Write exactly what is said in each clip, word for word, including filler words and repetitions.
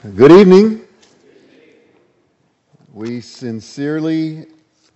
Good evening. We sincerely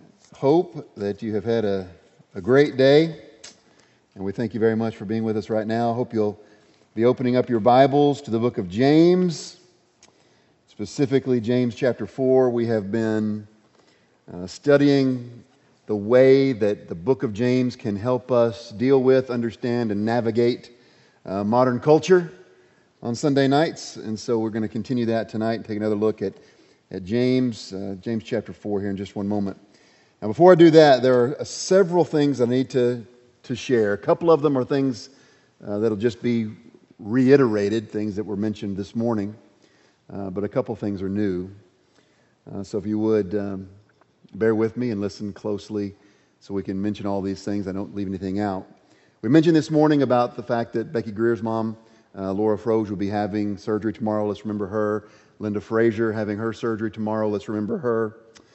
hope that you have had a, a great day, and we thank you very much for being with us right now. I hope you'll be opening up your Bibles to the book of James, specifically James chapter four. We have been uh, studying the way that the book of James can help us deal with, understand, and navigate uh, modern culture on Sunday nights, and so we're going to continue that tonight and take another look at, at James, uh, James chapter four here in just one moment. Now, before I do that, there are uh, several things I need to, to share. A couple of them are things uh, that'll just be reiterated, things that were mentioned this morning, uh, but a couple things are new. Uh, so if you would um, bear with me and listen closely so we can mention all these things. I don't leave anything out. We mentioned this morning about the fact that Becky Greer's mom, Uh, Laura Froge, will be having surgery tomorrow. Let's remember her. Linda Frazier having her surgery tomorrow. Let's remember her.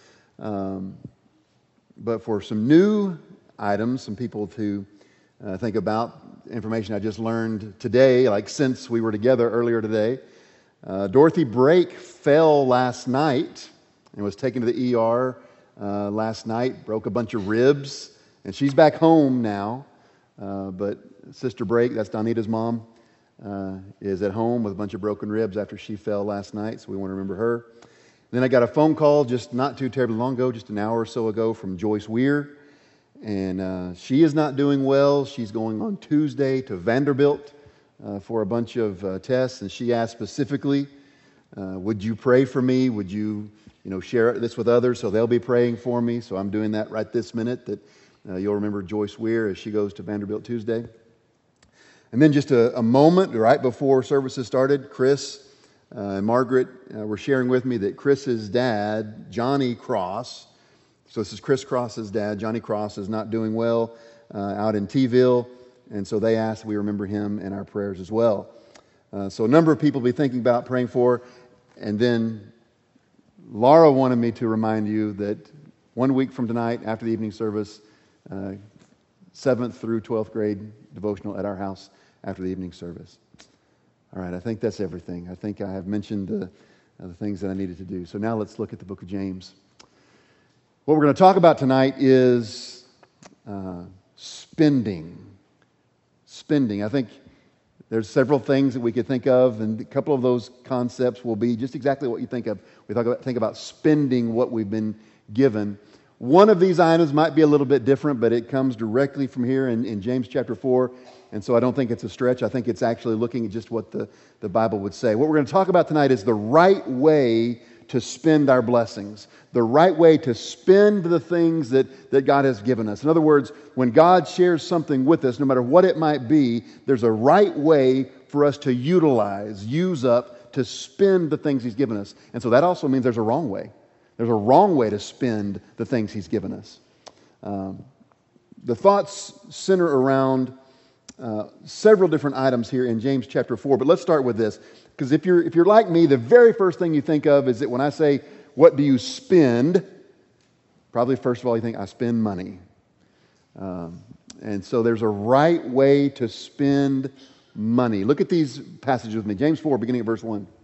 Um, but for some new items, some people to uh, think about, information I just learned today, like since we were together earlier today. Uh, Dorothy Brake fell last night and was taken to the E R uh, last night, broke a bunch of ribs, and she's back home now. Uh, but Sister Brake, that's Donita's mom, Uh, is at home with a bunch of broken ribs after she fell last night, so we want to remember her. Then I got a phone call just not too terribly long ago, just an hour or so ago, from Joyce Weir, and uh, she is not doing well. She's going on Tuesday to Vanderbilt uh, for a bunch of uh, tests, and she asked specifically, uh, would you pray for me? Would you, you know, share this with others so they'll be praying for me? So I'm doing that right this minute, that uh, you'll remember Joyce Weir as she goes to Vanderbilt Tuesday. And then just a, a moment right before services started, Chris uh, and Margaret uh, were sharing with me that Chris's dad, Johnny Cross, so this is Chris Cross's dad, Johnny Cross, is not doing well uh, out in T-ville, and so they asked we remember him in our prayers as well. Uh, so a number of people will be thinking about praying for, and then Laura wanted me to remind you that one week from tonight, after the evening service, uh, seventh through twelfth grade devotional at our house after the evening service. All right, I think that's everything. I think I have mentioned the, uh, the things that I needed to do. So now let's look at the book of James. What we're going to talk about tonight is uh, spending. Spending. I think there's several things that we could think of, and a couple of those concepts will be just exactly what you think of. We talk about, think about spending what we've been given. One of these items might be a little bit different, but it comes directly from here in, in James chapter four, and so I don't think it's a stretch. I think it's actually looking at just what the, the Bible would say. What we're going to talk about tonight is the right way to spend our blessings, the right way to spend the things that, that God has given us. In other words, when God shares something with us, no matter what it might be, there's a right way for us to utilize, use up, to spend the things He's given us. And so that also means there's a wrong way. There's a wrong way to spend the things He's given us. Um, the thoughts center around uh, several different items here in James chapter four, but let's start with this. Because if you're, if you're like me, the very first thing you think of is that when I say, what do you spend? Probably first of all you think, I spend money. Um, and so there's a right way to spend money. Look at these passages with me. James four, beginning at verse one.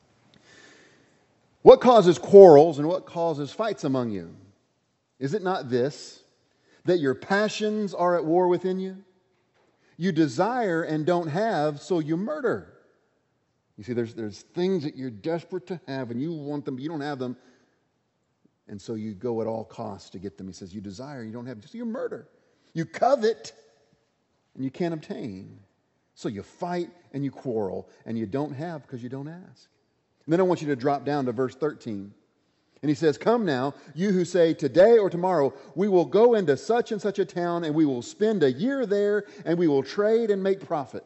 What causes quarrels and what causes fights among you? Is it not this, that your passions are at war within you? You desire and don't have, so you murder. You see, there's, there's things that you're desperate to have and you want them, but you don't have them. And so you go at all costs to get them. He says, you desire, you don't have, so you murder. You covet and you can't obtain. So you fight and you quarrel and you don't have because you don't ask. And then I want you to drop down to verse thirteen. And he says, come now, you who say, today or tomorrow, we will go into such and such a town, and we will spend a year there, and we will trade and make profit.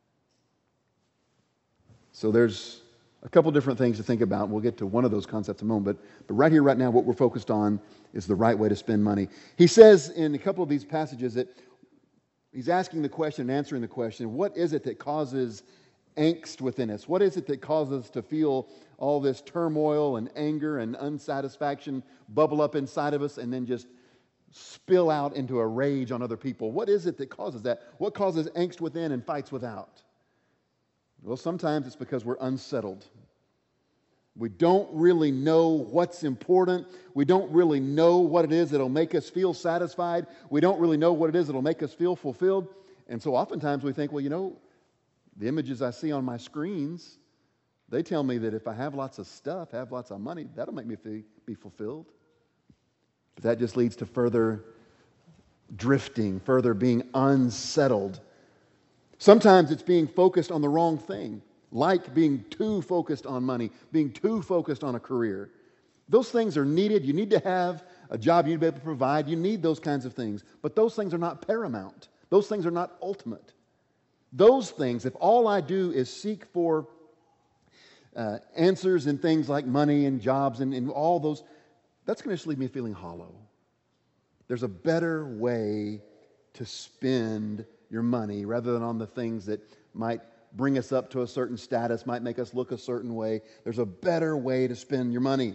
So there's a couple different things to think about. We'll get to one of those concepts in a moment. But, but right here, right now, what we're focused on is the right way to spend money. He says in a couple of these passages that he's asking the question and answering the question, what is it that causes angst within us? What is it that causes us to feel all this turmoil and anger and unsatisfaction bubble up inside of us and then just spill out into a rage on other people? What is it that causes that? What causes angst within and fights without? Well, sometimes it's because we're unsettled. We don't really know what's important. We don't really know what it is that'll make us feel satisfied. We don't really know what it is that'll make us feel fulfilled. And so oftentimes we think, well, you know, the images I see on my screens, they tell me that if I have lots of stuff, have lots of money, that'll make me feel, be fulfilled. But that just leads to further drifting, further being unsettled. Sometimes it's being focused on the wrong thing, like being too focused on money, being too focused on a career. Those things are needed. You need to have a job you need to be able to provide. You need those kinds of things. But those things are not paramount. Those things are not ultimate. Those things, if all I do is seek for uh, answers in things like money and jobs and, and all those, that's going to just leave me feeling hollow. There's a better way to spend your money rather than on the things that might bring us up to a certain status, might make us look a certain way. There's a better way to spend your money.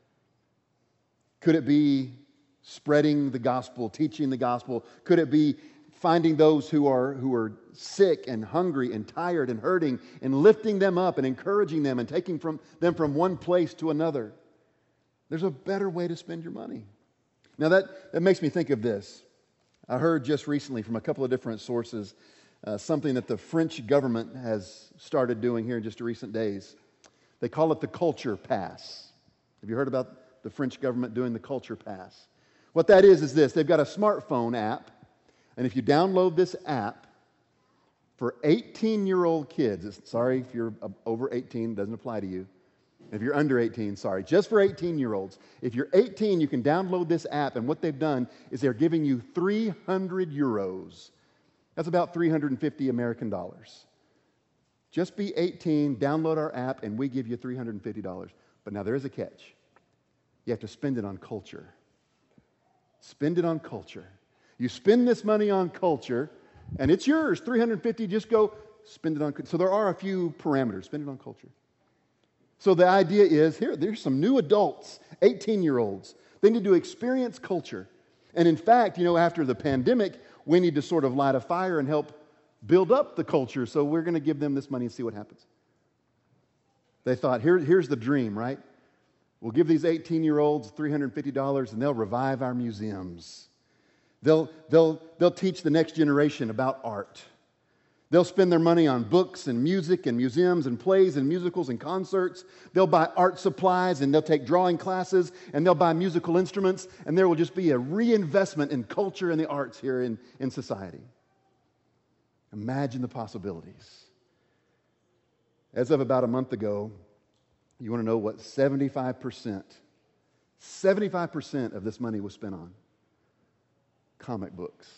Could it be spreading the gospel, teaching the gospel? Could it be finding those who are who are sick and hungry and tired and hurting and lifting them up and encouraging them and taking from them from one place to another? There's a better way to spend your money. Now that, that makes me think of this. I heard just recently from a couple of different sources uh, something that the French government has started doing here in just recent days. They call it the Culture Pass. Have you heard about the French government doing the Culture Pass? What that is is this. They've got a smartphone app, and if you download this app, for eighteen-year-old kids, it's, sorry if you're over eighteen, it doesn't apply to you. If you're under eighteen, sorry, just for eighteen-year-olds. If you're eighteen, you can download this app, and what they've done is they're giving you three hundred euros. That's about three hundred fifty American dollars. Just be eighteen, download our app, and we give you three hundred fifty dollars. But now there is a catch. You have to spend it on culture. Spend it on culture. You spend this money on culture, and it's yours, three hundred fifty, just go spend it on culture. So there are a few parameters. Spend it on culture. So the idea is, here, there's some new adults, eighteen-year-olds. They need to experience culture. And in fact, you know, after the pandemic, we need to sort of light a fire and help build up the culture. So we're going to give them this money and see what happens. They thought, here, here's the dream, right? We'll give these eighteen-year-olds three hundred fifty dollars and they'll revive our museums. They'll, they'll, they'll teach the next generation about art. They'll spend their money on books and music and museums and plays and musicals and concerts. They'll buy art supplies and they'll take drawing classes and they'll buy musical instruments, and there will just be a reinvestment in culture and the arts here in, in society. Imagine the possibilities. As of about a month ago, you want to know what seventy-five percent, seventy-five percent of this money was spent on? Comic books.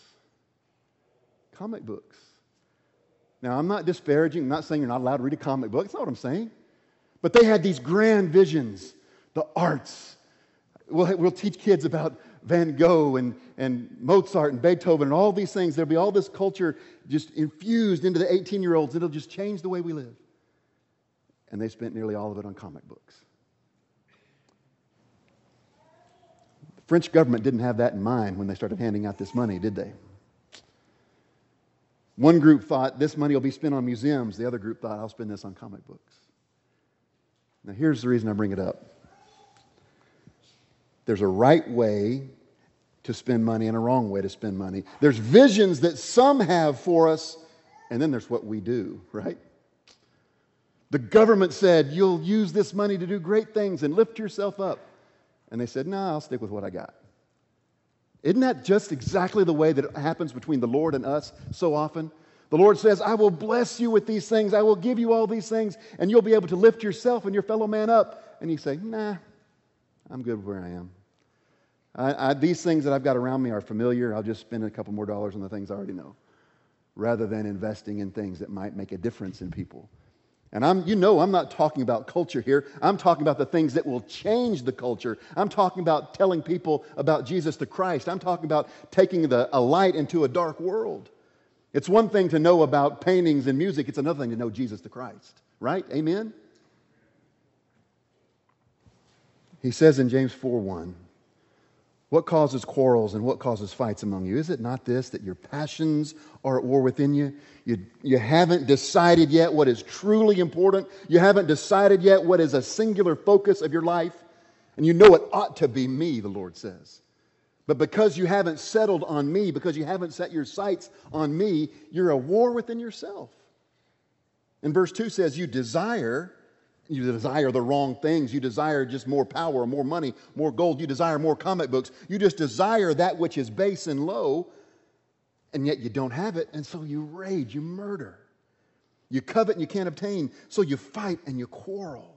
Comic books. Now, I'm not disparaging. I'm not saying you're not allowed to read a comic book. That's not what I'm saying. But they had these grand visions, the arts. We'll, we'll teach kids about Van Gogh and, and Mozart and Beethoven and all these things. There'll be all this culture just infused into the eighteen-year-olds. It'll just change the way we live. And they spent nearly all of it on comic books. The French government didn't have that in mind when they started handing out this money, did they? One group thought this money will be spent on museums. The other group thought, I'll spend this on comic books. Now, here's the reason I bring it up. There's a right way to spend money and a wrong way to spend money. There's visions that some have for us, and then there's what we do, right? The government said, you'll use this money to do great things and lift yourself up. And they said, no, I'll stick with what I got. Isn't that just exactly the way that it happens between the Lord and us so often? The Lord says, I will bless you with these things. I will give you all these things, and you'll be able to lift yourself and your fellow man up. And you say, nah, I'm good where I am. I, I, these things that I've got around me are familiar. I'll just spend a couple more dollars on the things I already know, rather than investing in things that might make a difference in people. And I'm, you know, I'm not talking about culture here. I'm talking about the things that will change the culture. I'm talking about telling people about Jesus the Christ. I'm talking about taking the, a light into a dark world. It's one thing to know about paintings and music. It's another thing to know Jesus the Christ. Right? Amen? He says in James four one, What causes quarrels and what causes fights among you? Is it not this, that your passions are at war within you? You, you haven't decided yet what is truly important. You haven't decided yet what is a singular focus of your life. And you know it ought to be me, the Lord says. But because you haven't settled on me, because you haven't set your sights on me, you're at war within yourself. And verse two says, you desire... You desire the wrong things. You desire just more power, more money, more gold. You desire more comic books. You just desire that which is base and low, and yet you don't have it, and so you rage, you murder. You covet and you can't obtain, so you fight and you quarrel.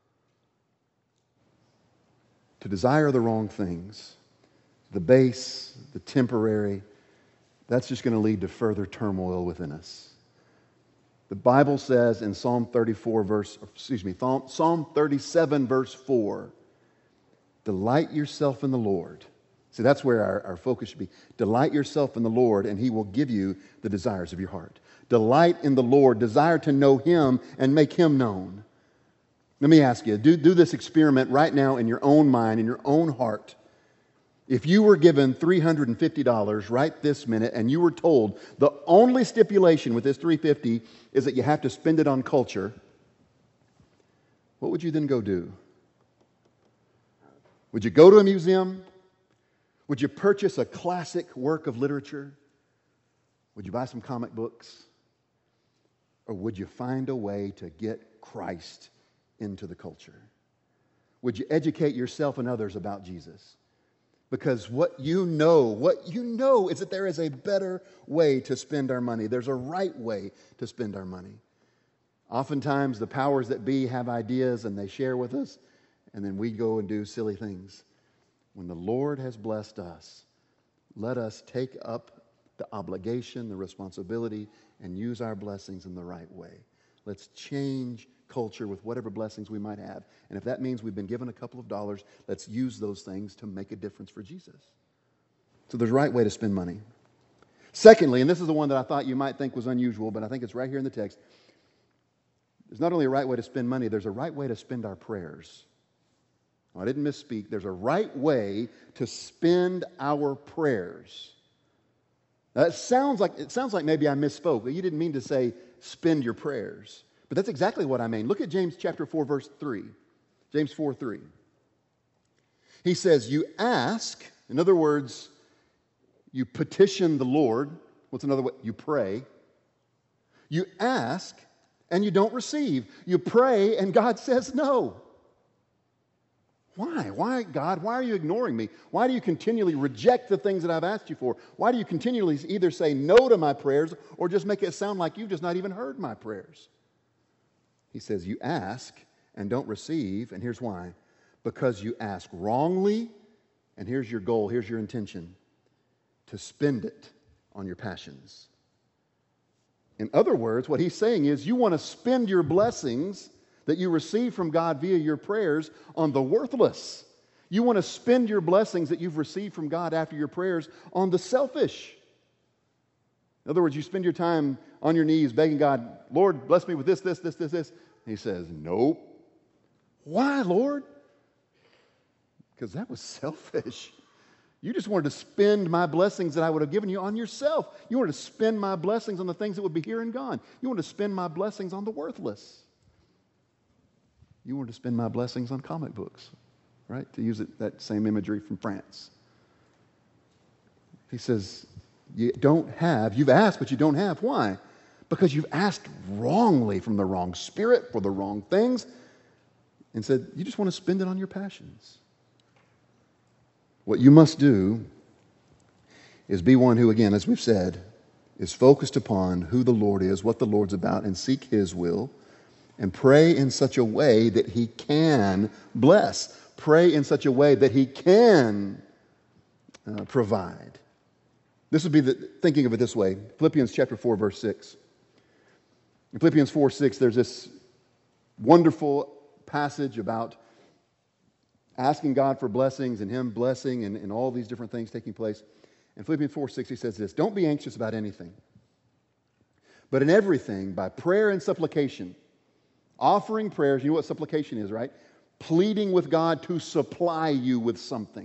To desire the wrong things, the base, the temporary, that's just going to lead to further turmoil within us. The Bible says in Psalm thirty-four, verse, excuse me, Psalm thirty-seven, verse four, delight yourself in the Lord. See, that's where our, our focus should be. Delight yourself in the Lord, and He will give you the desires of your heart. Delight in the Lord, desire to know Him and make Him known. Let me ask you, do, do this experiment right now in your own mind, in your own heart. If you were given three hundred fifty dollars right this minute and you were told the only stipulation with this three hundred fifty dollars is that you have to spend it on culture, what would you then go do? Would you go to a museum? Would you purchase a classic work of literature? Would you buy some comic books? Or would you find a way to get Christ into the culture? Would you educate yourself and others about Jesus? Because what you know, what you know is that there is a better way to spend our money. There's a right way to spend our money. Oftentimes the powers that be have ideas and they share with us, and then we go and do silly things. When the Lord has blessed us, let us take up the obligation, the responsibility, and use our blessings in the right way. Let's change culture with whatever blessings we might have. And if that means we've been given a couple of dollars, let's use those things to make a difference for Jesus. So there's a right way to spend money. Secondly, and this is the one that I thought you might think was unusual, but I think it's right here in the text. There's not only a right way to spend money, there's a right way to spend our prayers. Oh, I didn't misspeak. There's a right way to spend our prayers. Now, that sounds like, it sounds like maybe I misspoke, but you didn't mean to say spend your prayers. But that's exactly what I mean. Look at James chapter four, verse three. James four, three. He says, you ask, in other words, you petition the Lord. What's another way? You pray. You ask, and you don't receive. You pray, and God says no. Why? Why, God? Why are you ignoring me? Why do you continually reject the things that I've asked you for? Why do you continually either say no to my prayers or just make it sound like you've just not even heard my prayers? He says, you ask and don't receive, and here's why. Because you ask wrongly, and here's your goal, here's your intention, to spend it on your passions. In other words, what he's saying is you want to spend your blessings that you receive from God via your prayers on the worthless. You want to spend your blessings that you've received from God after your prayers on the selfish. In other words, you spend your time on your knees begging God, Lord, bless me with this, this, this, this, this. He says, nope. Why, Lord? Because that was selfish. You just wanted to spend my blessings that I would have given you on yourself. You wanted to spend my blessings on the things that would be here and gone. You wanted to spend my blessings on the worthless. You wanted to spend my blessings on comic books, right? To use it, that same imagery from France. He says, you don't have, you've asked, but you don't have. Why? Because you've asked wrongly from the wrong spirit for the wrong things and said, you just want to spend it on your passions. What you must do is be one who, again, as we've said, is focused upon who the Lord is, what the Lord's about, and seek His will, and pray in such a way that He can bless. Pray in such a way that He can uh, provide. This would be the, thinking of it this way. Philippians chapter four, verse six. In Philippians four, six, there's this wonderful passage about asking God for blessings and Him blessing and, and all these different things taking place. In Philippians four, six, he says this, don't be anxious about anything, but in everything, by prayer and supplication, offering prayers, you know what supplication is, right? Pleading with God to supply you with something.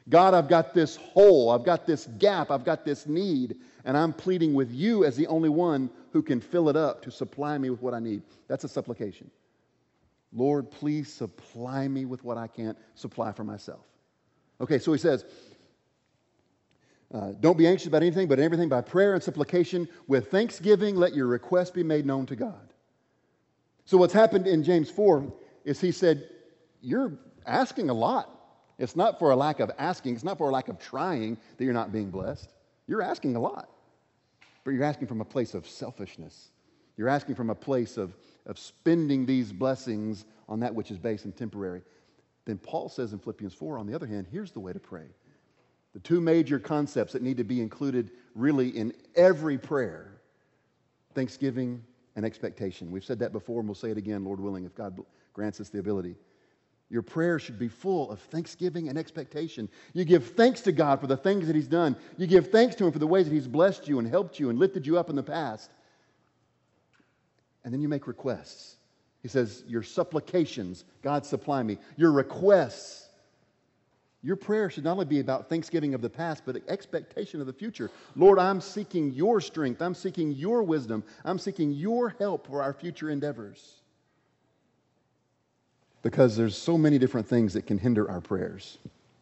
God, I've got this hole, I've got this gap, I've got this need, and I'm pleading with you as the only one who can fill it up to supply me with what I need. That's a supplication. Lord, please supply me with what I can't supply for myself. Okay, so he says, uh, don't be anxious about anything, but everything by prayer and supplication with thanksgiving, let your requests be made known to God. So what's happened in James four is he said, you're asking a lot. It's not for a lack of asking. It's not for a lack of trying that you're not being blessed. You're asking a lot. But you're asking from a place of selfishness. You're asking from a place of, of spending these blessings on that which is base and temporary. Then Paul says in Philippians four, on the other hand, here's the way to pray. The two major concepts that need to be included really in every prayer, thanksgiving and expectation. We've said that before and we'll say it again, Lord willing, if God grants us the ability. Your prayer should be full of thanksgiving and expectation. You give thanks to God for the things that He's done. You give thanks to Him for the ways that He's blessed you and helped you and lifted you up in the past. And then you make requests. He says, your supplications, God supply me. Your requests. Your prayer should not only be about thanksgiving of the past, but expectation of the future. Lord, I'm seeking your strength. I'm seeking your wisdom. I'm seeking your help for our future endeavors. Because there's so many different things that can hinder our prayers.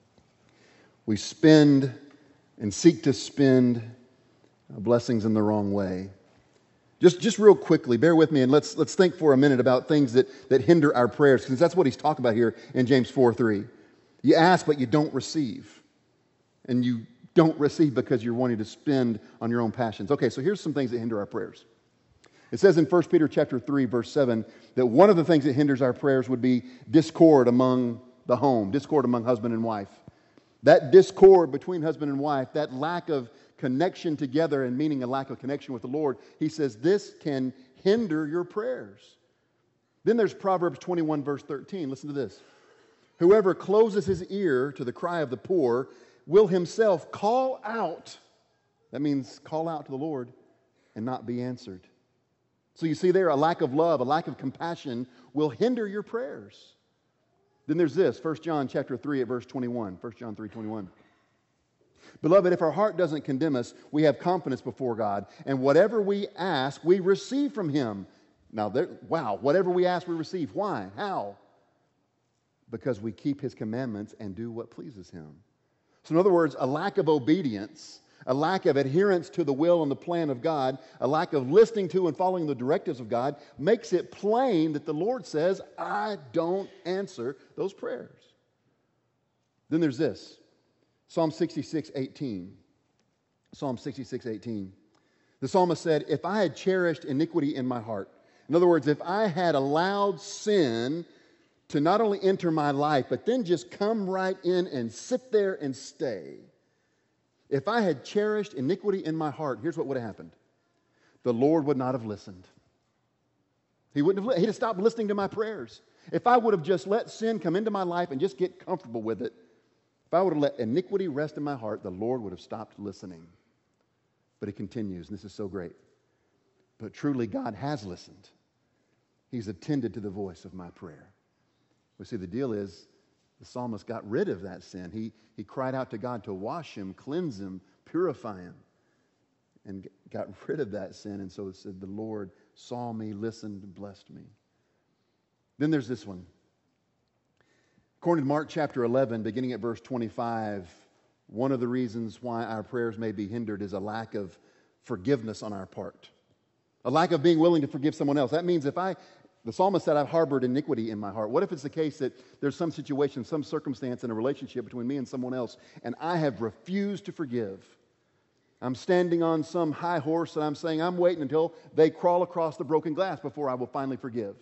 We spend and seek to spend blessings in the wrong way. Just, just real quickly, bear with me and let's, let's think for a minute about things that, that hinder our prayers, because that's what he's talking about here in James four three. You ask, but you don't receive. And you don't receive because you're wanting to spend on your own passions. Okay, so here's some things that hinder our prayers. It says in First Peter chapter three, verse seven, that one of the things that hinders our prayers would be discord among the home, discord among husband and wife. That discord between husband and wife, that lack of connection together and meaning a lack of connection with the Lord, he says this can hinder your prayers. Then there's Proverbs twenty-one, verse thirteen. Listen to this. Whoever closes his ear to the cry of the poor will himself call out. That means call out to the Lord and not be answered. So you see there, a lack of love, a lack of compassion will hinder your prayers. Then there's this, First John chapter three at verse twenty-one. First John three twenty-one. Beloved, if our heart doesn't condemn us, we have confidence before God, and whatever we ask, we receive from Him. Now, there, wow, whatever we ask, we receive. Why? How? Because we keep His commandments and do what pleases Him. So in other words, a lack of obedience, a lack of adherence to the will and the plan of God, a lack of listening to and following the directives of God makes it plain that the Lord says, I don't answer those prayers. Then there's this, Psalm sixty-six eighteen. Psalm sixty-six eighteen. The psalmist said, if I had cherished iniquity in my heart, in other words, if I had allowed sin to not only enter my life, but then just come right in and sit there and stay. If I had cherished iniquity in my heart, here's what would have happened. The Lord would not have listened. He wouldn't have, he'd have stopped listening to my prayers. If I would have just let sin come into my life and just get comfortable with it, if I would have let iniquity rest in my heart, the Lord would have stopped listening. But it continues, and this is so great. But truly, God has listened. He's attended to the voice of my prayer. We see the deal is, the psalmist got rid of that sin. He, he cried out to God to wash him, cleanse him, purify him, and got rid of that sin. And so it said, the Lord saw me, listened, and blessed me. Then there's this one. According to Mark chapter eleven, beginning at verse twenty-five, one of the reasons why our prayers may be hindered is a lack of forgiveness on our part. A lack of being willing to forgive someone else. That means if I... The psalmist said, I've harbored iniquity in my heart. What if it's the case that there's some situation, some circumstance in a relationship between me and someone else, and I have refused to forgive? I'm standing on some high horse, and I'm saying, I'm waiting until they crawl across the broken glass before I will finally forgive.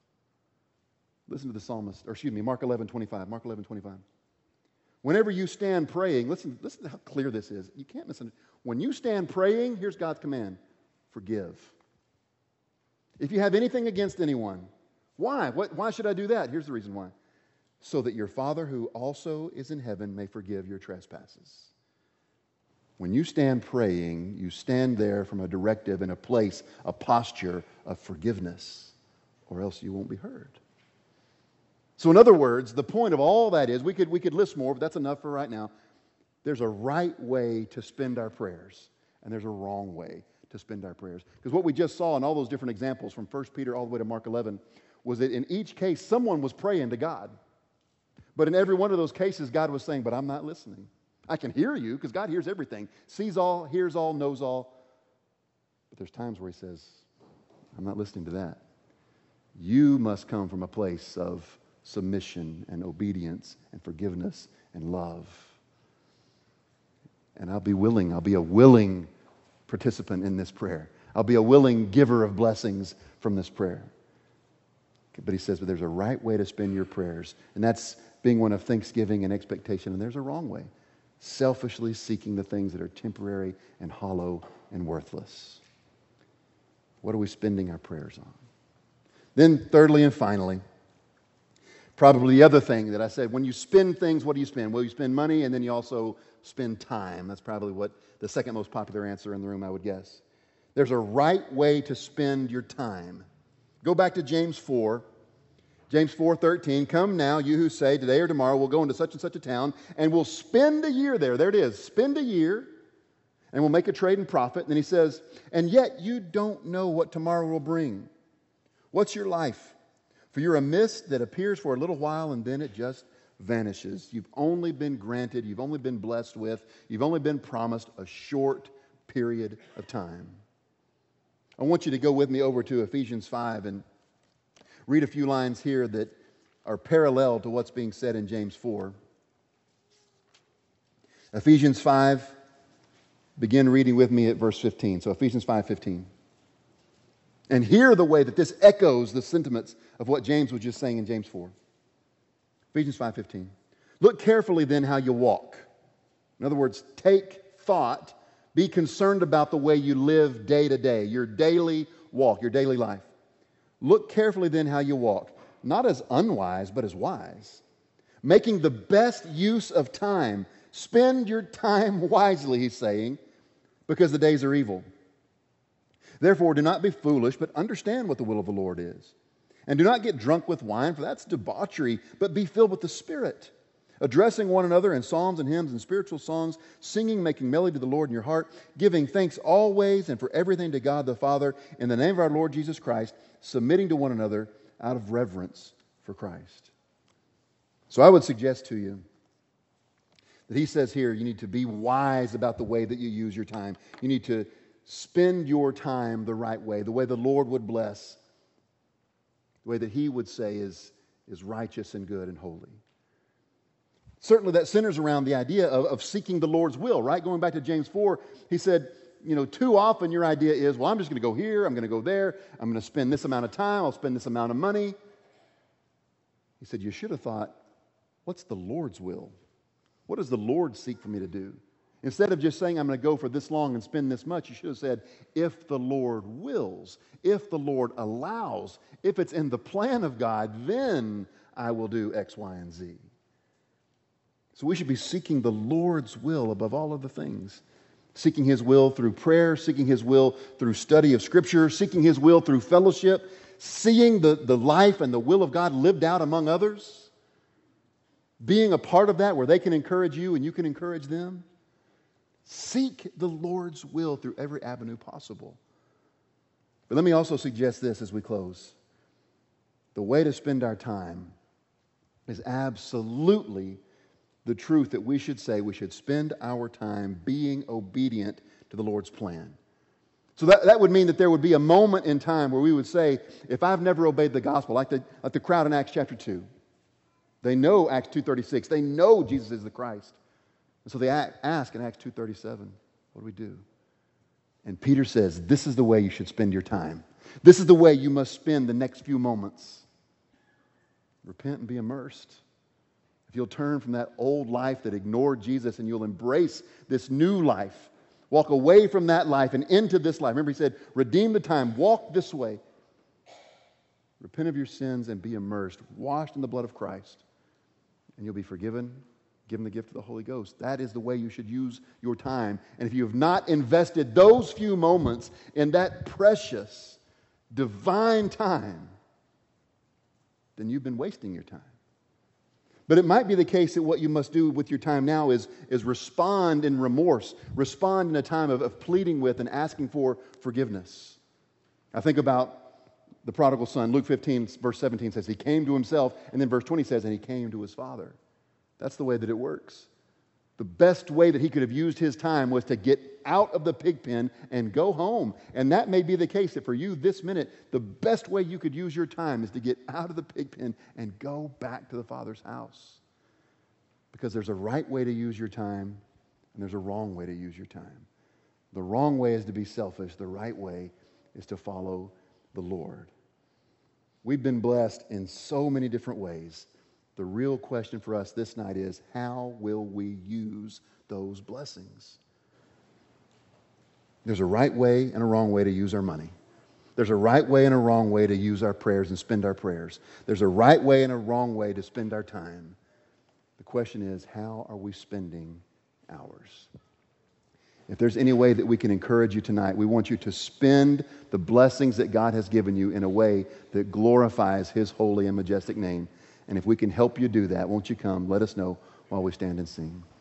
Listen to the psalmist, or excuse me, Mark eleven twenty-five. Mark eleven twenty-five. Whenever you stand praying, listen, listen to how clear this is. You can't misunderstand. When you stand praying, here's God's command. Forgive. If you have anything against anyone, why? What, why should I do that? Here's the reason why. So that your Father who also is in heaven may forgive your trespasses. When you stand praying, you stand there from a directive and a place, a posture of forgiveness, or else you won't be heard. So in other words, the point of all that is, we could, we could list more, but that's enough for right now. There's a right way to spend our prayers, and there's a wrong way to spend our prayers. Because what we just saw in all those different examples from First Peter all the way to Mark eleven was that in each case, someone was praying to God. But in every one of those cases, God was saying, but I'm not listening. I can hear you because God hears everything, sees all, hears all, knows all. But there's times where he says, I'm not listening to that. You must come from a place of submission and obedience and forgiveness and love. And I'll be willing, I'll be a willing participant in this prayer. I'll be a willing giver of blessings from this prayer. But he says, but there's a right way to spend your prayers. And that's being one of thanksgiving and expectation. And there's a wrong way. Selfishly seeking the things that are temporary and hollow and worthless. What are we spending our prayers on? Then thirdly and finally, probably the other thing that I said, when you spend things, what do you spend? Well, you spend money and then you also spend time. That's probably what the second most popular answer in the room, I would guess. There's a right way to spend your time. Go back to James four. James four thirteen, come now, you who say, today or tomorrow we'll go into such and such a town, and we'll spend a year there. There it is, spend a year, and we'll make a trade and profit. And then he says, and yet you don't know what tomorrow will bring. What's your life? For you're a mist that appears for a little while, and then it just vanishes. You've only been granted, you've only been blessed with, you've only been promised a short period of time. I want you to go with me over to Ephesians five and read a few lines here that are parallel to what's being said in James four. Ephesians five, begin reading with me at verse fifteen. So Ephesians five fifteen. And hear the way that this echoes the sentiments of what James was just saying in James four. Ephesians five fifteen. Look carefully then how you walk. In other words, take thought, be concerned about the way you live day to day, your daily walk, your daily life. Look carefully then how you walk, not as unwise, but as wise, making the best use of time. Spend your time wisely, he's saying, because the days are evil. Therefore, do not be foolish, but understand what the will of the Lord is. And do not get drunk with wine, for that's debauchery, but be filled with the Spirit, addressing one another in psalms and hymns and spiritual songs, singing, making melody to the Lord in your heart, giving thanks always and for everything to God the Father, in the name of our Lord Jesus Christ, submitting to one another out of reverence for Christ. So I would suggest to you that he says here, you need to be wise about the way that you use your time. You need to spend your time the right way, the way the Lord would bless, the way that he would say is, is righteous and good and holy. Certainly that centers around the idea of, of seeking the Lord's will, right? Going back to James four, he said, you know, too often your idea is, well, I'm just going to go here, I'm going to go there, I'm going to spend this amount of time, I'll spend this amount of money. He said, you should have thought, what's the Lord's will? What does the Lord seek for me to do? Instead of just saying, I'm going to go for this long and spend this much, you should have said, if the Lord wills, if the Lord allows, if it's in the plan of God, then I will do X, Y, and Z. So we should be seeking the Lord's will above all other things. Seeking his will through prayer, seeking his will through study of Scripture, seeking his will through fellowship, seeing the, the life and the will of God lived out among others, being a part of that where they can encourage you and you can encourage them. Seek the Lord's will through every avenue possible. But let me also suggest this as we close. The way to spend our time is absolutely the truth that we should say we should spend our time being obedient to the Lord's plan. So that, that would mean that there would be a moment in time where we would say, if I've never obeyed the gospel, like the, like the crowd in Acts chapter two, they know Acts two thirty-six, they know Jesus is the Christ. And so they ask in Acts two thirty-seven, what do we do? And Peter says, this is the way you should spend your time. This is the way you must spend the next few moments. Repent and be immersed. If you'll turn from that old life that ignored Jesus and you'll embrace this new life, walk away from that life and into this life. Remember he said, redeem the time, walk this way. Repent of your sins and be immersed, washed in the blood of Christ. And you'll be forgiven, given the gift of the Holy Ghost. That is the way you should use your time. And if you have not invested those few moments in that precious, divine time, then you've been wasting your time. But it might be the case that what you must do with your time now is, is respond in remorse, respond in a time of, of pleading with and asking for forgiveness. I think about the prodigal son. Luke fifteen, verse seventeen says, he came to himself, and then verse twenty says, and he came to his father. That's the way that it works. The best way that he could have used his time was to get out of the pig pen and go home. And that may be the case that for you this minute, the best way you could use your time is to get out of the pig pen and go back to the Father's house. Because there's a right way to use your time, and there's a wrong way to use your time. The wrong way is to be selfish. The right way is to follow the Lord. We've been blessed in so many different ways. The real question for us this night is, how will we use those blessings? There's a right way and a wrong way to use our money. There's a right way and a wrong way to use our prayers and spend our prayers. There's a right way and a wrong way to spend our time. The question is, how are we spending ours? If there's any way that we can encourage you tonight, we want you to spend the blessings that God has given you in a way that glorifies His holy and majestic name. And if we can help you do that, won't you come? Let us know while we stand and sing.